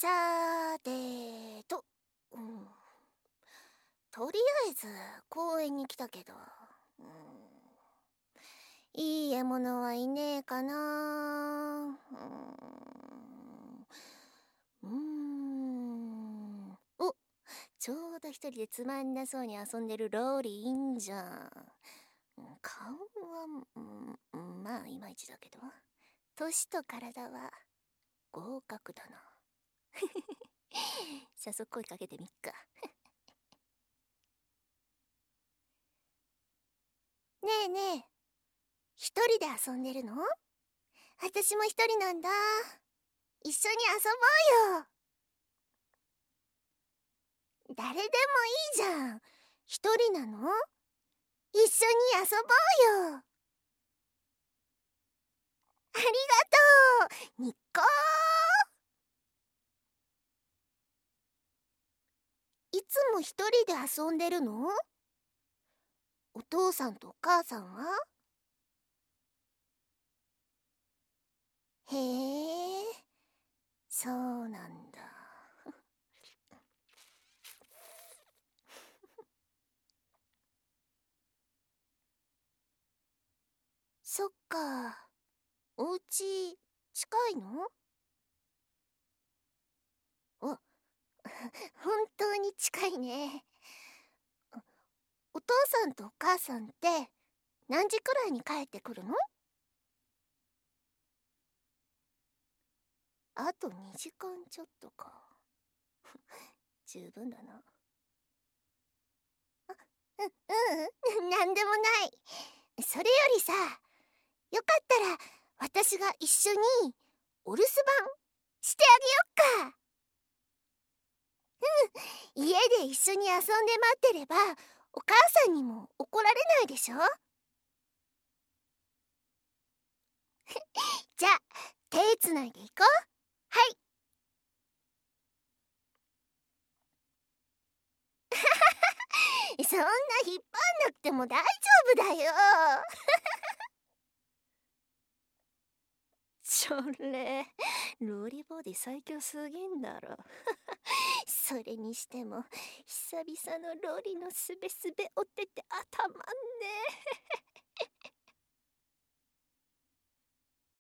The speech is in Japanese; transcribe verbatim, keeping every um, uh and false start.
さてと、うん、とりあえず公園に来たけど、うん、いい獲物はいねえかな。うーん、お、ちょうど一人でつまんなそうに遊んでるローリーいいんじゃん。顔は、うん、まあいまいちだけど、年と体は合格だな。早速声かけてみっか。ねえねえ、一人で遊んでるの？私も一人なんだ。一緒に遊ぼうよ。誰でもいいじゃん。一人なの？一緒に遊ぼうよ。ありがとう、ニッコー。いつも一人で遊んでるの？お父さんとお母さんは？へえ、そうなんだ。そっか。お家近いの？お、本当に近いね。お父さんとお母さんって何時くらいに帰ってくるの？あとにじかんちょっとか。十分だな。あ、う、ううん、なんでもない。それよりさ、よかったら私が一緒にお留守番してあげよっか。うん、家で一緒に遊んで待ってればお母さんにも怒られないでしょ。じゃあ手つないでいこう。はい。そんな引っ張んなくても大丈夫だよ。それロリボディ最強すぎんだろ。それにしても久々のロリのすべすべお手て頭んね。